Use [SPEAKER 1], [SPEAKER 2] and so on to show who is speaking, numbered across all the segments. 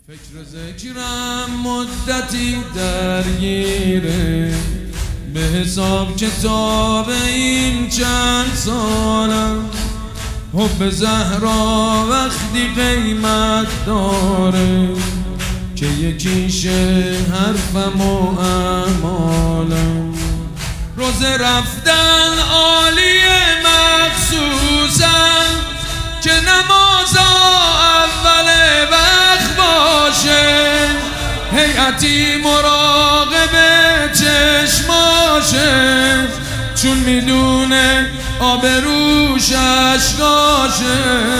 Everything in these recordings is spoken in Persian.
[SPEAKER 1] فکر ذکرم مدتی درگیره، به حساب کتاب این چند سالم. حب زهرا وقتی قیمت داره که یکیشه حرفم و اعمالم. روز رفتن عالیه مخصوصا که نمازا اول وقت باشه، هیئتی مراقب چشماشه، چون میدونه آبروش اشکاشه.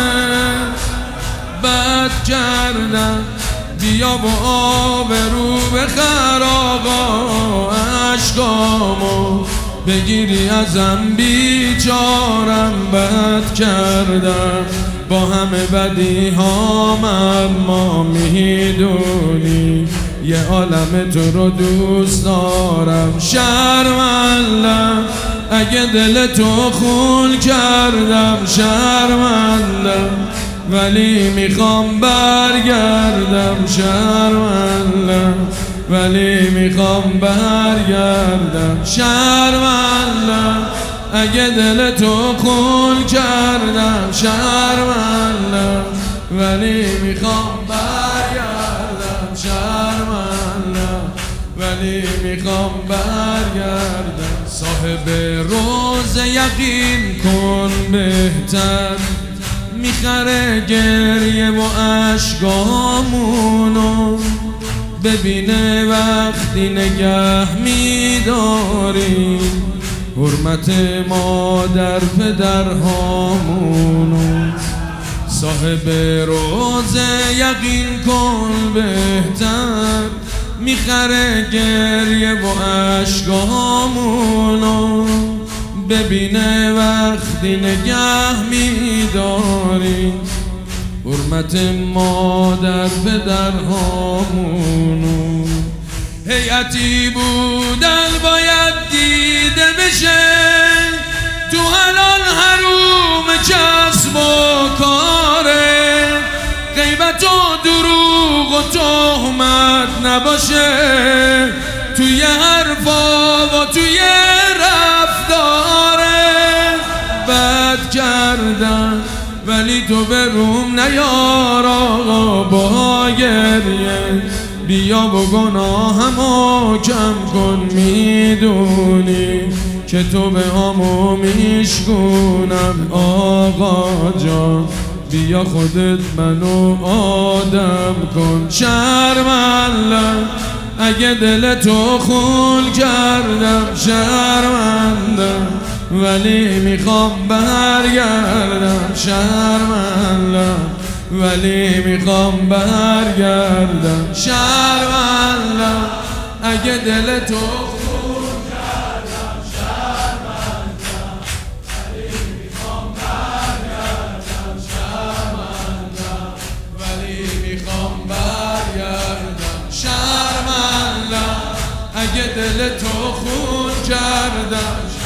[SPEAKER 1] بد کردم بیا و آبرو بخر آقا، اشکامو بگیری ازم بیچارم. بد کردم با همه بدی هام، اما میدونی یه عالم تو رو دوست دارم. شرمندم اگه دل تو خون کردم، شرمندم ولی میخوام برگردم. شرمندم ولی میخوام برگردم. شرمندم اگه دل تو خون کردم، شرمندم ولی میخوام برگردم. شرمندم ولی میخوام برگردم. صاحب روز یقین کن بهتر، میخره گریه و اشکامونو، ببینه وقتی نگه میداری حرمت مادر پدرهامونو. صاحب روز یقین کن بهتر، میخره گریه و اشکامونو، ببینه وقتی نگه میداری حرمت مادر پدرهامونو. هیئتی بودن باید دیده بشه، تو حلال حروم کسب و کاره، غیبت و دروغ و تهمت نباشه توی حرفا و توی رفتاره. بد کردن ولی تو به روم نیار آقا، با گریه بیا و گناهمو کم کن. میدونی که تو به همو میشکونم آقا جان، بیا خودت منو آدم کن. شرمندم اگه دل تو خون کردم، شرمندم ولی میخوام برگردم. شرمندم ولی میخوام برگردم. شرمندم اگه دل تو خون کردم، شرمندم ولی میخوام برگردم. شرمندم ولی میخوام برگردم. شرمندم اگه دل تو خون کردم.